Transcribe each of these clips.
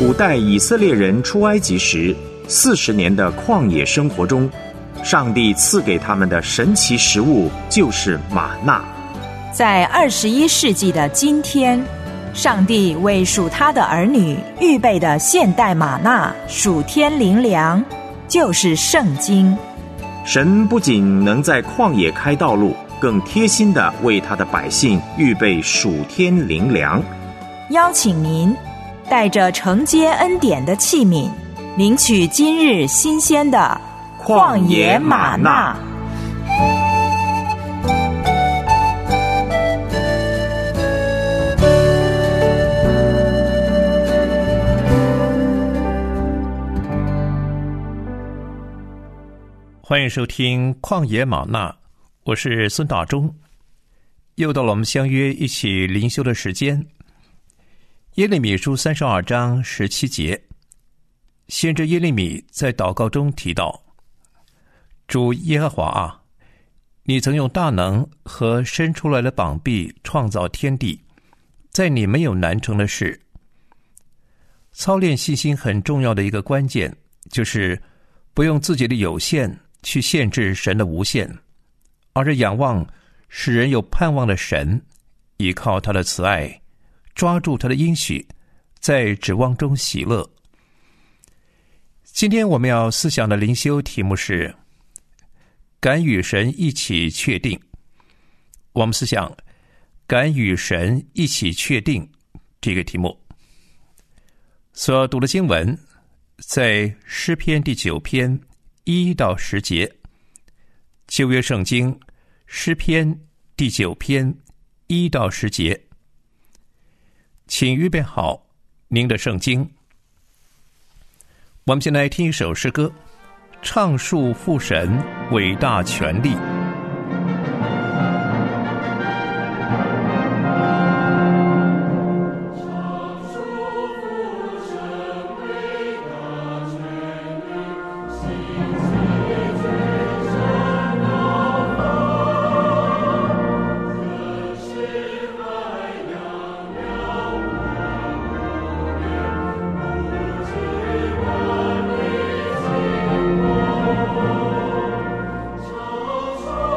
古代以色列人出埃及时40年的旷野生活中，上帝赐给他们的神奇食物就是玛纳。 在21世纪的今天，上帝为属他的儿女预备的现代玛纳属天灵粮，就是圣经。 神不仅能在旷野开道路，更贴心地为他的百姓预备属天灵粮。 邀请您带着承接恩典的器皿，领取今日新鲜的旷野玛纳。 欢迎收听旷野玛纳，我是孙大中。又到了我们相约一起灵修的时间。耶利米书32章17节，先知耶利米在祷告中提到：主耶和华啊，你曾用大能和伸出来的膀臂创造天地，在你没有难成的事。操练信心很重要的一个关键，就是不用自己的有限去限制神的无限，而是仰望使人有盼望的神，依靠他的慈爱，抓住他的应许，在指望中喜乐。今天我们要思想的灵修题目是敢与神一起确定。我们思想敢与神一起确定这个题目。所读的经文在诗篇第9篇1到10节，旧约圣经诗篇第9篇1到10节。请预备好您的圣经。我们先来听一首诗歌，唱述父神伟大权力。 唱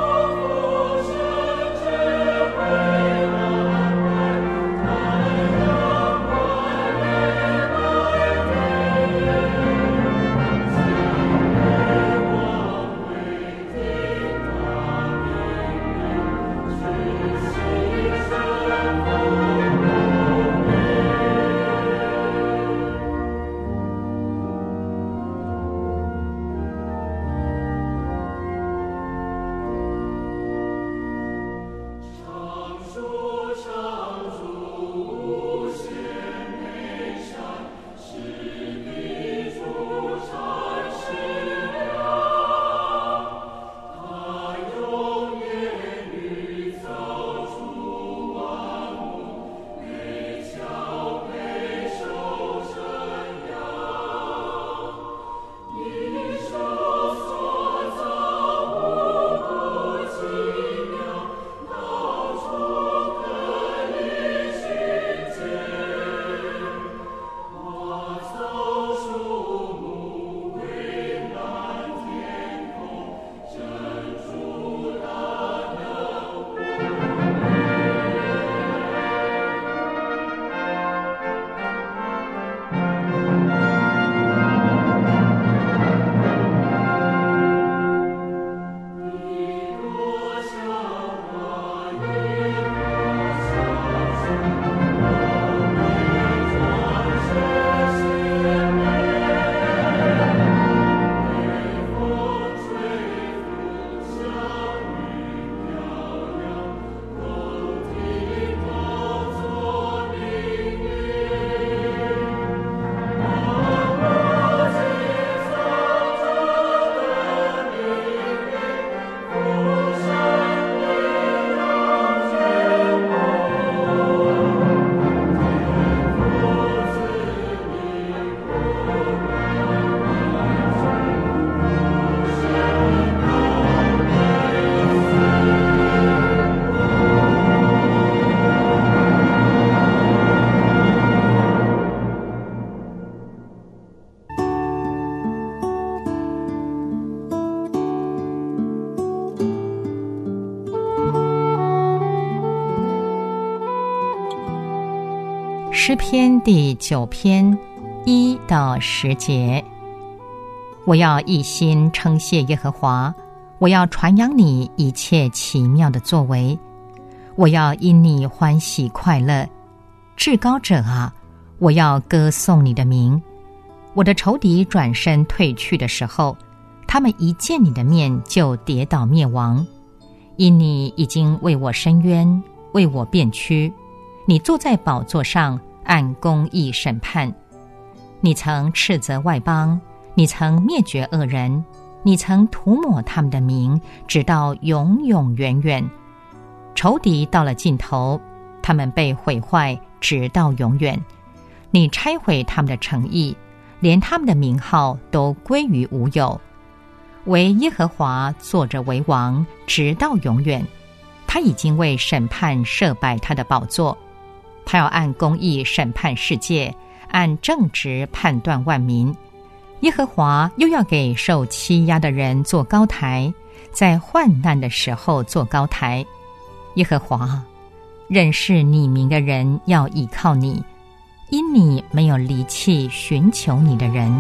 诗篇第9篇1到10节。我要一心称谢耶和华，我要传扬你一切奇妙的作为，我要因你欢喜快乐。至高者啊，我要歌颂你的名。我的仇敌转身退去的时候，他们一见你的面就跌倒灭亡。因你已经为我伸冤，为我辩屈，你坐在宝座上按公义审判。你曾斥责外邦，你曾灭绝恶人，你曾涂抹他们的名，直到永永远远。仇敌到了尽头，他们被毁坏，直到永远。你拆毁他们的诚意，连他们的名号都归于无有。唯耶和华坐着为王，直到永远。他已经为审判设摆他的宝座，他要按公义审判世界，按正直判断万民。耶和华又要给受欺压的人做高台，在患难的时候做高台。耶和华，认识你名的人要倚靠你，因你没有离弃寻求你的人。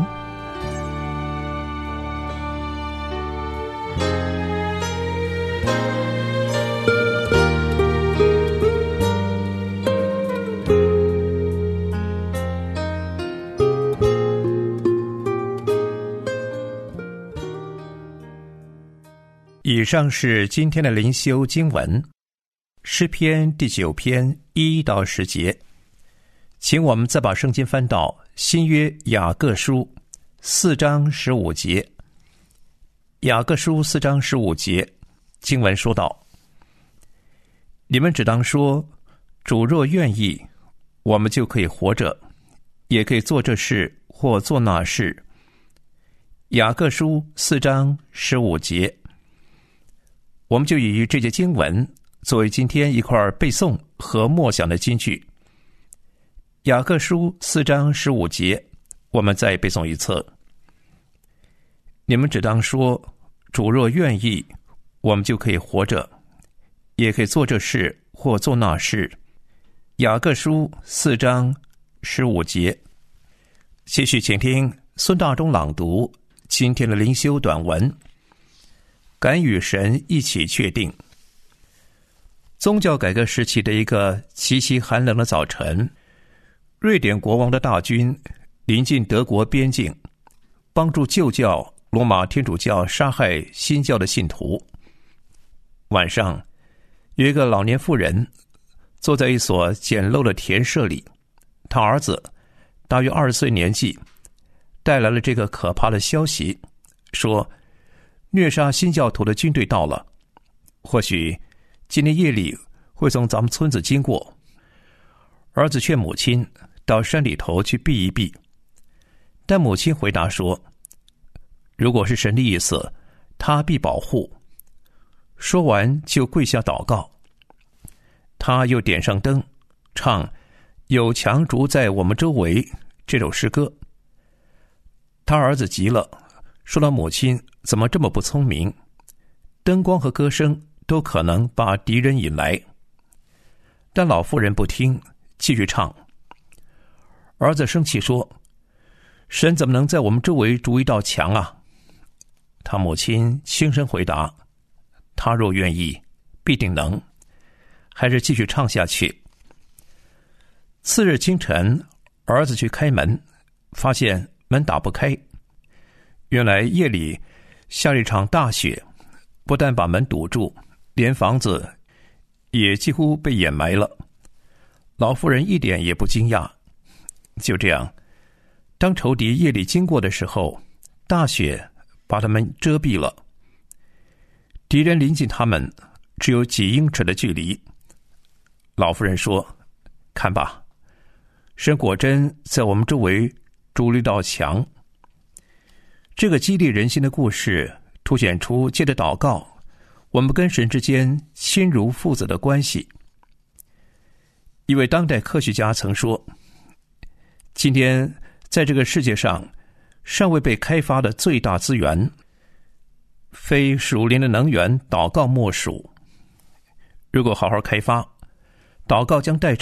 以上是今天的灵修经文，诗篇第9篇1到10节。请我们再把圣经翻到新约雅各书4章15节。雅各书4章15节，经文说道：你们只当说，主若愿意，我们就可以活着，也可以做这事或做那事。雅各书4章15节。我们就以这节经文作为今天一块背诵和默想的金句。雅各书4章15节，我们再背诵一次。你们只当说，主若愿意，我们就可以活着，也可以做这事或做那事。雅各书4章15节。继续请听孙大中朗读今天的灵修短文。敢与神一起确定。宗教改革时期的一个极其寒冷的早晨，瑞典国王的大军临近德国边境，帮助旧教罗马天主教杀害新教的信徒。晚上，有一个老年妇人坐在一所简陋的田舍里，他儿子大约20岁年纪，带来了这个可怕的消息，说虐杀新教徒的军队到了，或许今天夜里会从咱们村子经过。儿子劝母亲到山里头去避一避，但母亲回答说，如果是神的意思，他必保护。说完就跪下祷告。他又点上灯，唱有墙筑在我们周围这首诗歌。他儿子急了，说到母亲怎么这么不聪明，灯光和歌声都可能把敌人引来。但老妇人不听，继续唱。儿子生气说，神怎么能在我们周围筑一道墙啊？他母亲轻声回答，他若愿意，必定能。还是继续唱下去。次日清晨，儿子去开门，发现门打不开。原来夜里下了一场大雪，不但把门堵住，连房子也几乎被掩埋了。老妇人一点也不惊讶。就这样，当仇敌夜里经过的时候，大雪把他们遮蔽了。敌人临近他们只有几英尺的距离。老妇人说，看吧，神果真在我们周围筑了一道墙。这个激励人心的故事凸显出借着祷告，我们跟神之间亲如父子的关系。一位当代科学家曾说，今天在这个世界上尚未被开发的最大资源，非属灵的能源祷告莫属。如果好好开发，祷告将带出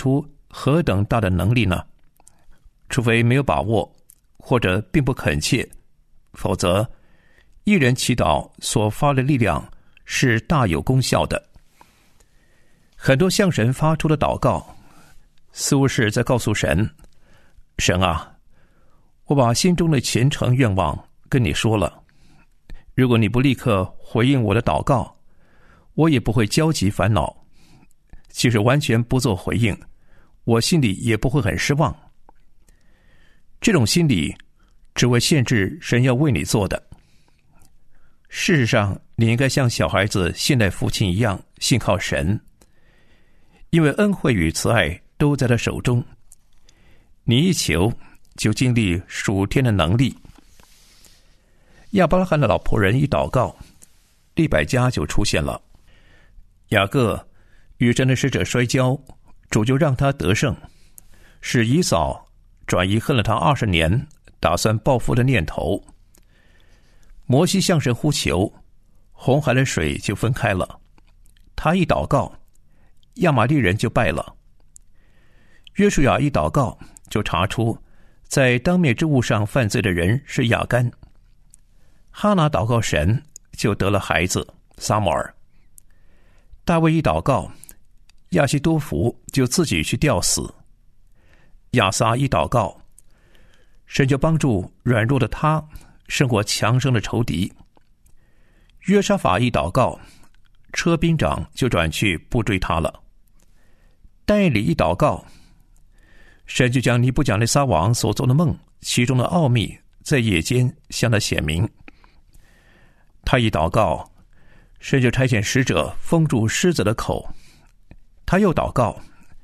何等大的能力呢？除非没有把握，或者并不恳切，否则一人祈祷所发的力量是大有功效的。很多向神发出的祷告，似乎是在告诉神：神啊，我把心中的虔诚愿望跟你说了，如果你不立刻回应我的祷告，我也不会焦急烦恼。即使完全不做回应，我心里也不会很失望。这种心理只会限制神要为你做的。事实上，你应该像小孩子信赖父亲一样信靠神，因为恩惠与慈爱都在他手中。你一求，就经历属天的能力。亚伯拉罕的老仆人一祷告，利百加就出现了。雅各与神的使者摔跤，主就让他得胜，使以扫转移恨了他20年，打算报复的念头。摩西向神呼求，红海的水就分开了。他一祷告，亚玛利人就败了。约书亚一祷告，就查出在当灭之物上犯罪的人是亚干。哈拿祷告神，就得了孩子撒母耳。大卫一祷告，亚希多弗就自己去吊死。亚撒一祷告，神就帮助软弱的他胜过强盛的仇敌。约沙法一祷告，车兵长就转去不追他了。但以理一祷告，神就将尼布甲尼撒王所做的梦其中的奥秘在夜间向他显明。他一祷告，神就差遣使者封住狮子的口。他又祷告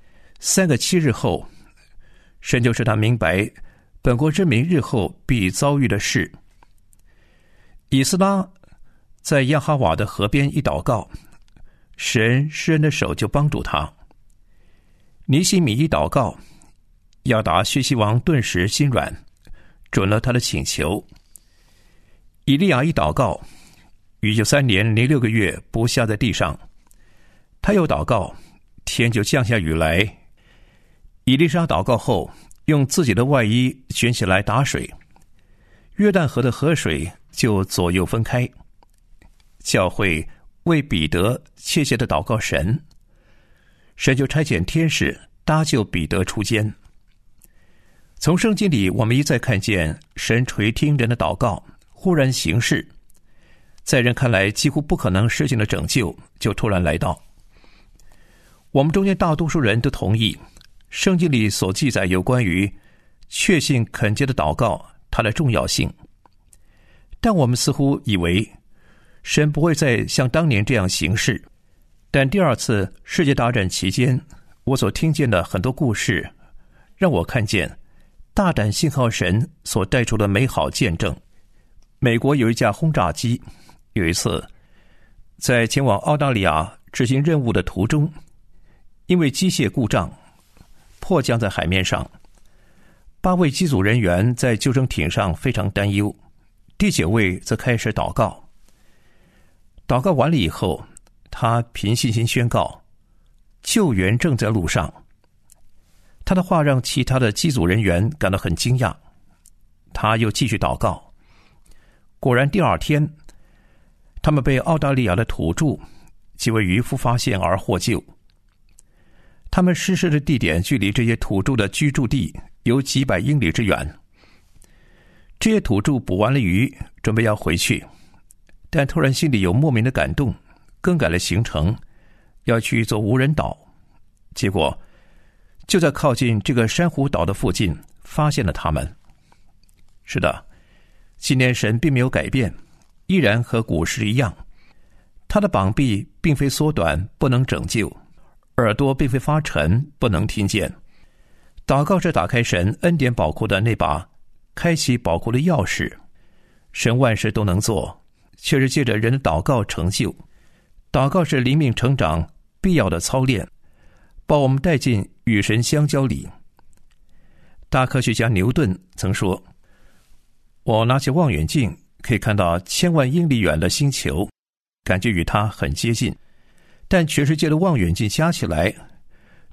，3个7日后，神就使他明白本国之民日后必遭遇的事。以斯拉在亚哈瓦的河边一祷告，神施恩的手就帮助他。尼西米一祷告，亚达薛西王顿时心软，准了他的请求。以利亚一祷告，雨就3年0 6个月不下在地上。他又祷告，天就降下雨来。以利沙祷告后，用自己的外衣卷起来打水，约旦河的河水就左右分开。教会为彼得切切的祷告神，神就差遣天使搭救彼得出监。从圣经里，我们一再看见神垂听人的祷告，忽然行事，在人看来几乎不可能实行的拯救就突然来到。我们中间大多数人都同意圣经里所记载有关于确信恳切的祷告它的重要性，但我们似乎以为神不会再像当年这样行事。但第2次世界大战期间，我所听见的很多故事让我看见大胆信靠神所带出的美好见证。美国有一架轰炸机，有一次在前往澳大利亚执行任务的途中，因为机械故障迫降在海面上。8位机组人员在救生艇上非常担忧，第9位则开始祷告。祷告完了以后，他凭信心宣告救援正在路上。他的话让其他的机组人员感到很惊讶。他又继续祷告，果然第2天，他们被澳大利亚的土著几位渔夫发现而获救。他们失事的地点距离这些土著的居住地有几百英里之远。这些土著捕完了鱼，准备要回去，但突然心里有莫名的感动，更改了行程，要去一座无人岛。结果就在靠近这个珊瑚岛的附近发现了他们。是的，今天神并没有改变，依然和古时一样。他的膀臂并非缩短不能拯救，耳朵并非发沉不能听见。祷告是打开神恩典宝库的那把开启宝库的钥匙。神万事都能做，却是借着人的祷告成就。祷告是灵命成长必要的操练，把我们带进与神相交里。大科学家牛顿曾说，我拿起望远镜可以看到1000万英里远的星球，感觉与它很接近，但全世界的望远镜加起来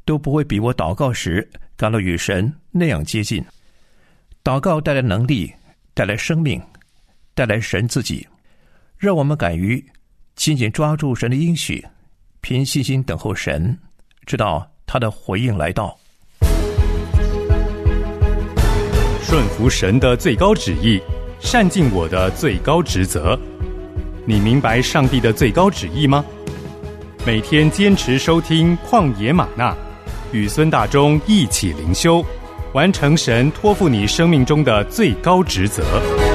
都不会比我祷告时感到与神那样接近。祷告带来能力，带来生命，带来神自己，让我们敢于紧紧抓住神的应许，凭信心等候神，直到他的回应来到。 顺服神的最高旨意，善尽我的最高职责。你明白上帝的最高旨意吗？每天坚持收听旷野吗哪，与孙大中一起灵修，完成神托付你生命中的最高职责。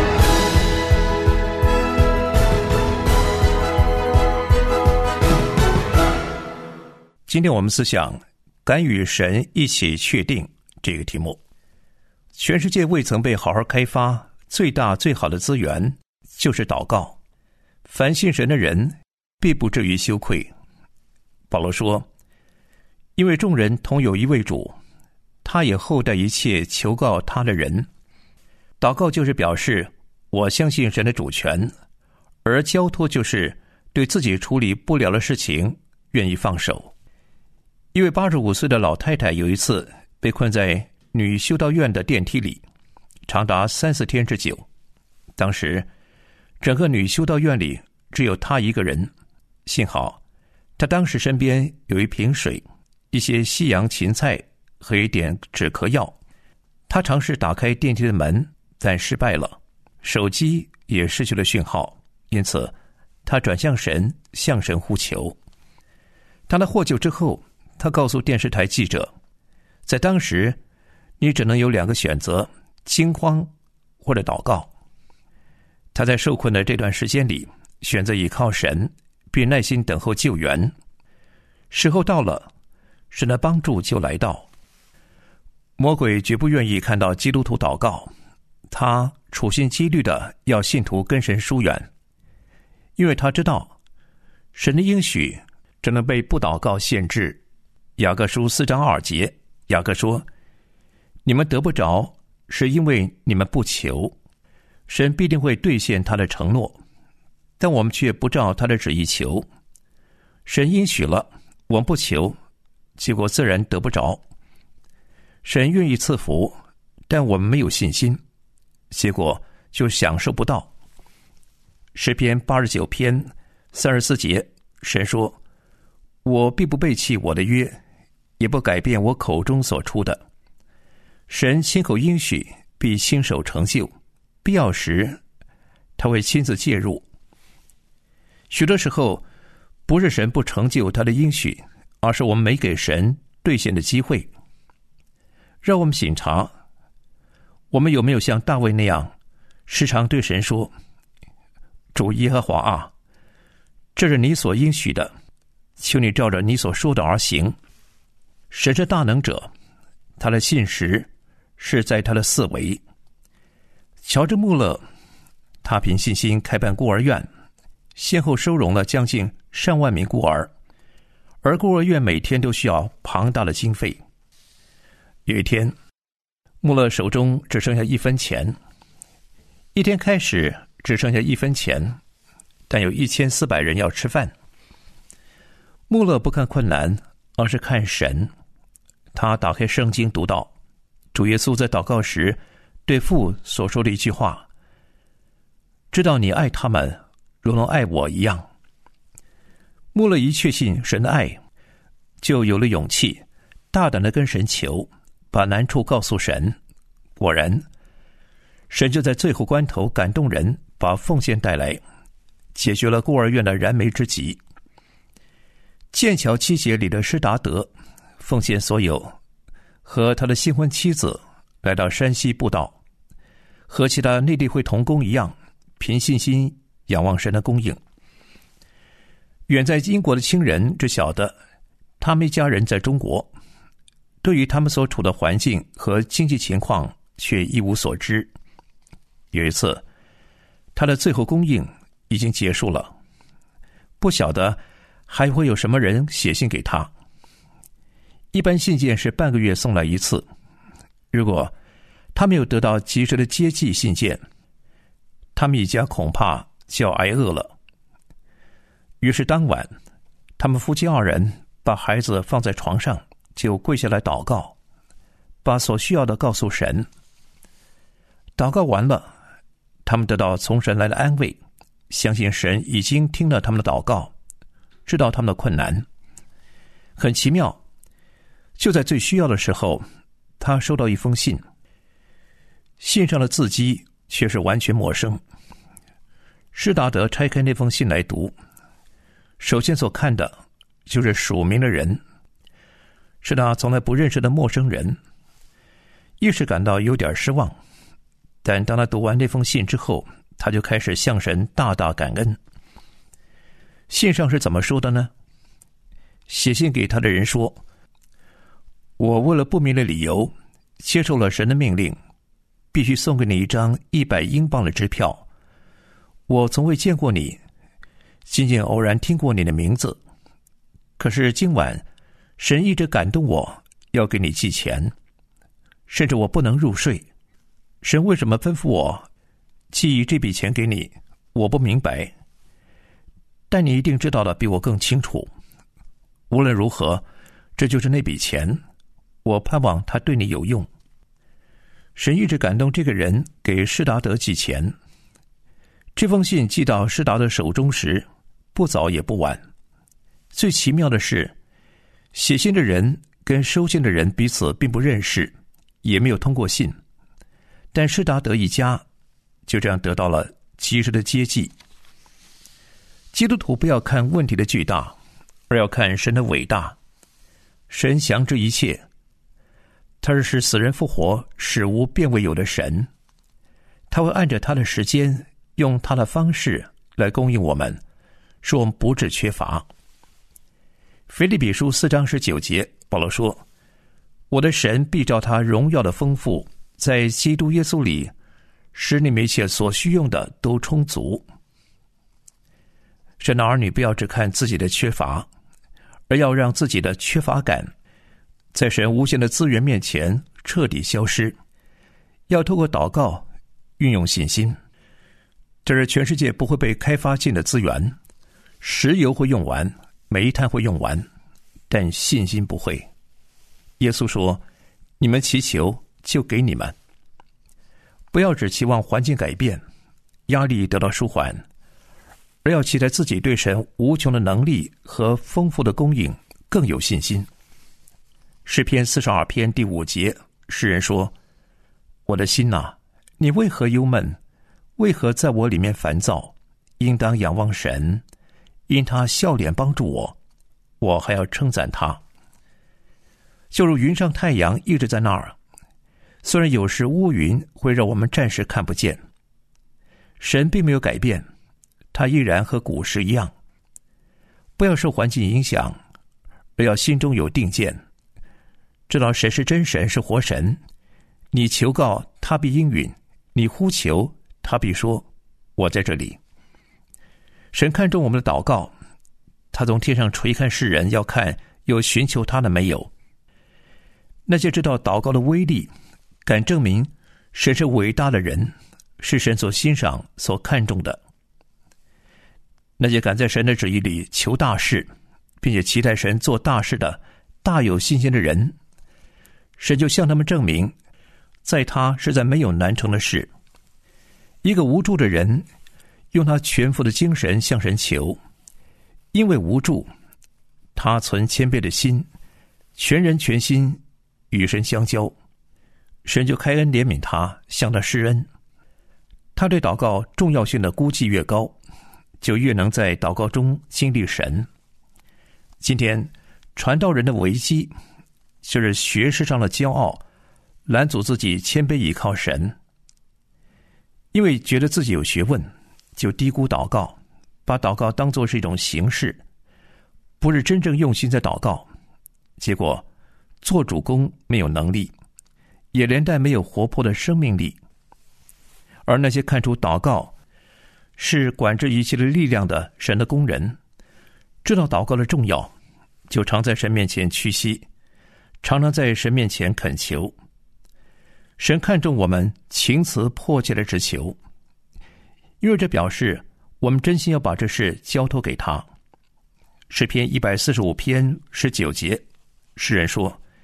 今天我们思想敢与神一起确定这个题目。全世界未曾被好好开发最大最好的资源就是祷告，凡信神的人必不至于羞愧。保罗说，因为众人同有一位主，他也厚待一切求告他的人。祷告就是表示我相信神的主权，而交托就是对自己处理不了的事情愿意放手。一位85岁的老太太有一次被困在女修道院的电梯里，长达3-4天之久。当时整个女修道院里只有她一个人，幸好她当时身边有一瓶水、一些西洋芹菜和一点止咳药。她尝试打开电梯的门，但失败了，手机也失去了讯号，因此她转向神，向神呼求。当她获救之后，她告诉电视台记者，在当时你只能有2个选择，惊慌或者祷告。他在受困的这段时间里，选择倚靠神，并耐心等候救援。时候到了，神的帮助就来到。魔鬼绝不愿意看到基督徒祷告，他处心积虑的要信徒跟神疏远，因为他知道神的应许只能被不祷告限制。雅各书4章2节，雅各说，你们得不着，是因为你们不求。神必定会兑现他的承诺，但我们却不照他的旨意求。神应许了，我们不求，结果自然得不着。神愿意赐福，但我们没有信心，结果就享受不到。诗篇89篇34节，神说，我必不背弃我的约，也不改变我口中所出的。神亲口应许，必亲手成就，必要时他会亲自介入。许多时候不是神不成就他的应许，而是我们没给神兑现的机会。让我们省察，我们有没有像大卫那样时常对神说，主耶和华啊，这是你所应许的，求你照着你所说的而行。神是大能者，他的信实是在他的四围。乔治·穆勒，他凭信心开办孤儿院，先后收容了将近上万名孤儿，而孤儿院每天都需要庞大的经费。有一天，穆勒手中只剩下1分钱，一天开始只剩下1分钱，但有1400人要吃饭。穆勒不看困难，而是看神。他打开圣经读到主耶稣在祷告时对父所说的一句话，知道你爱他们如同爱我一样。穆勒一确信神的爱，就有了勇气，大胆地跟神求，把难处告诉神。果然，神就在最后关头感动人，把奉献带来，解决了孤儿院的燃眉之急。剑桥7节里的施达德奉献所有，和他的新婚妻子来到山西布道，和其他内地会同工一样，凭信心仰望神的供应。远在英国的亲人只晓得他们一家人在中国，对于他们所处的环境和经济情况却一无所知。有一次，他的最后供应已经结束了，不晓得还会有什么人写信给他。一般信件是半个月送来一次，如果他没有得到及时的接济信件，他们一家恐怕就要挨饿了。于是当晚，他们夫妻2人把孩子放在床上， 就跪下来祷告，把所需要的告诉神。祷告完了，他们得到从神来的安慰，相信神已经听了他们的祷告，知道他们的困难。很奇妙，就在最需要的时候，他收到一封信，信上的字迹却是完全陌生。施达德拆开那封信来读，首先所看的就是署名的人，是他从来不认识的陌生人，一时感到有点失望。但当他读完那封信之后，他就开始向神大大感恩。信上是怎么说的呢？写信给他的人说，我为了不明的理由接受了神的命令，必须送给你一张100英镑的支票。我从未见过你，仅仅偶然听过你的名字，可是今晚神一直感动我要给你寄钱，甚至我不能入睡。神为什么吩咐我寄这笔钱给你，我不明白，但你一定知道的比我更清楚。无论如何，这就是那笔钱，我盼望它对你有用。神一直感动这个人给施达德寄钱。这封信寄到施达德手中时，不早也不晚。最奇妙的是，写信的人跟收信的人彼此并不认识，也没有通过信，但施达德一家就这样得到了及时的接济。基督徒不要看问题的巨大，而要看神的伟大。神详知一切，他是使死人复活、使无变为有的神。他会按着他的时间，用他的方式来供应我们，使我们不致缺乏。腓立比书4章19节，保罗说，我的神必照他荣耀的丰富，在基督耶稣里，使你们一切所需用的都充足。神的儿女不要只看自己的缺乏，而要让自己的缺乏感在神无限的资源面前彻底消失。要透过祷告运用信心。这是全世界不会被开发尽的资源，石油会用完，煤炭会用完，但信心不会。耶稣说，你们祈求就给你们。不要只期望环境改变，压力得到舒缓，而要期待自己对神无穷的能力和丰富的供应更有信心。诗篇42篇第5节，诗人说，我的心哪，你为何忧闷？为何在我里面烦躁？应当仰望神，因他笑脸帮助我，我还要称赞他。就如云上太阳一直在那儿，虽然有时乌云会让我们暂时看不见，神并没有改变，他依然和古时一样。不要受环境影响，而要心中有定见，知道神是真神，是活神。你求告，他必应允；你呼求，他必说，我在这里。神看重我们的祷告，他从天上垂看世人，要看有寻求他的没有。那些知道祷告的威力，敢证明神是伟大的人，是神所欣赏所看重的。那些敢在神的旨意里求大事，并且期待神做大事的大有信心的人，神就向他们证明，在他实在没有难成的事。一个无助的人用他全副的精神向神求，因为无助，他存谦卑的心，全人全心与神相交，神就开恩怜悯他，向他施恩。他对祷告重要性的估计越高，就越能在祷告中经历神。今天传道人的危机就是学识上的骄傲拦阻自己谦卑倚靠神，因为觉得自己有学问，就低估祷告，把祷告当作是一种形式，不是真正用心在祷告，结果做主公没有能力，也连带没有活泼的生命力。而那些看出祷告是管制一切的力量的神的工人，知道祷告的重要，就常在神面前屈膝，常常在神面前恳求。神看重我们情辞迫切的直求，因为这表示我们真心要把这事交托给他。诗篇145篇19节，诗人说，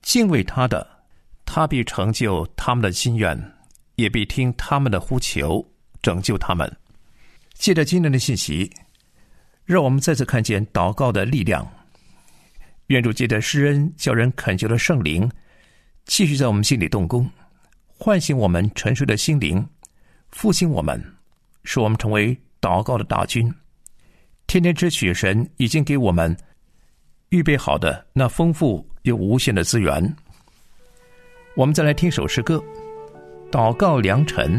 敬畏他的，他必成就他们的心愿，也必听他们的呼求，拯救他们。借着今天的信息，让我们再次看见祷告的力量。愿主借着施恩叫人恳求的圣灵继续在我们心里动工，唤醒我们沉睡的心灵，复兴我们，使我们成为祷告的大军，天天支取神已经给我们预备好的那丰富又无限的资源。我们再来听首诗歌，祷告良辰。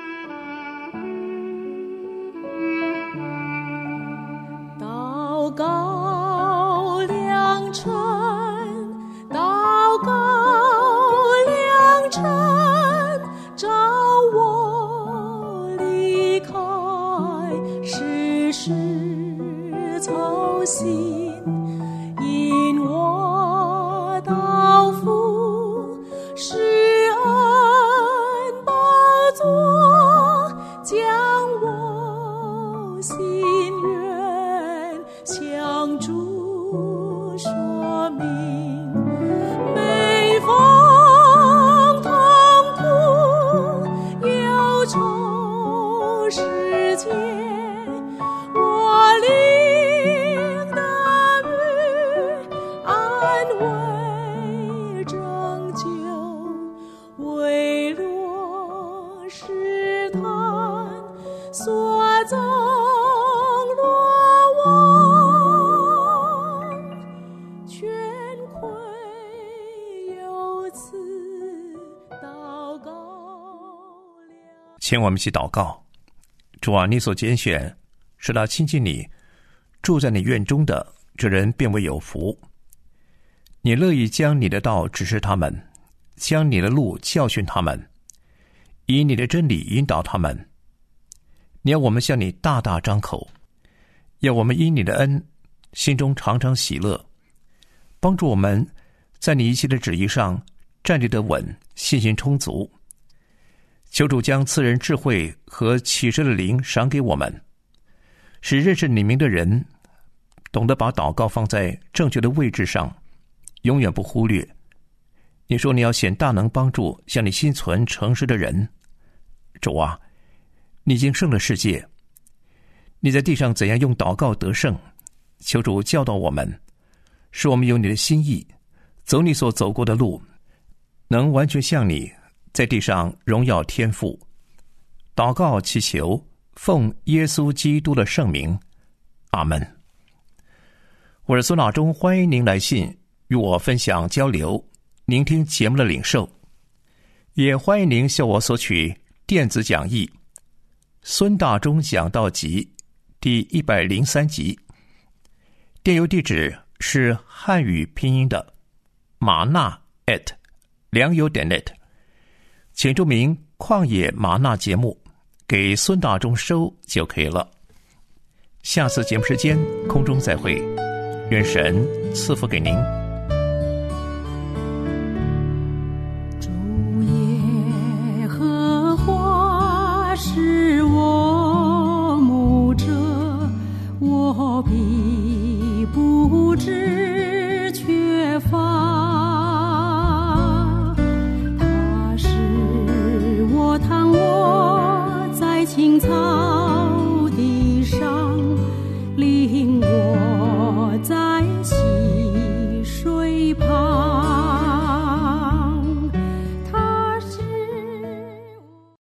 祷告良辰，祷告良辰，召我离开世事操心，因我祷父施恩宝座，将我心愿向主说明。每逢痛苦忧愁世间，我领的雨安慰拯救，为若试探所赠落网，全亏有此祷告了。 请我们一起祷告。主啊，你所拣选使他亲近你，住在你院中的这人便为有福。你乐意将你的道指示他们，将你的路教训他们，以你的真理引导他们。你要我们向你大大张口，要我们因你的恩心中常常喜乐，帮助我们在你一切的旨意上站立得稳，信心充足。求主将赐人智慧和启示的灵赏给我们，使认识你名的人懂得把祷告放在正确的位置上，永远不忽略。你说你要显大能帮助向你心存诚实的人。主啊，你已经胜了世界，你在地上怎样用祷告得胜，求主教导我们，使我们有你的心意，走你所走过的路，能完全像你在地上荣耀天父。祷告祈求，奉耶稣基督的圣名，阿门。我是孙老忠，欢迎您来信与我分享交流，聆听节目的领受，也欢迎您向我索取电子讲义《孙大中讲道集》第103集，电邮地址是汉语拼音的玛纳@良友.net，请注明旷野玛纳节目，给孙大中收就可以了。下次节目时间空中再会，愿神赐福给您。